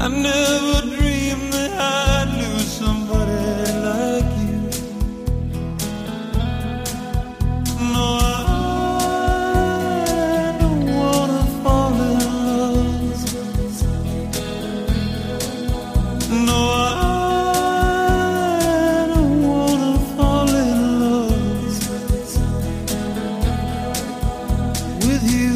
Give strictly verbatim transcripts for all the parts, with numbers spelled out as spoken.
I never dreamed that I'd lose somebody like you. No, I don't wanna fall in love. No, I don't wanna fall in love with you.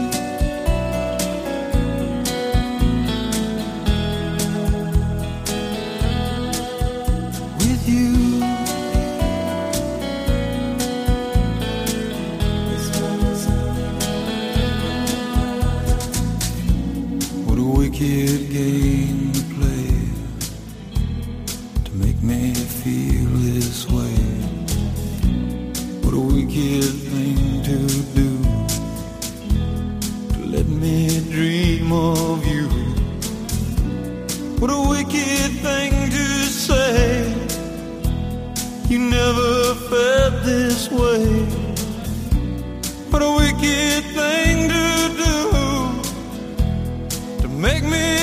Wicked game to play to make me feel this way. What a wicked thing to do, to let me dream of you. What a wicked thing to say, you never felt this way. What a wicked thing to do, make me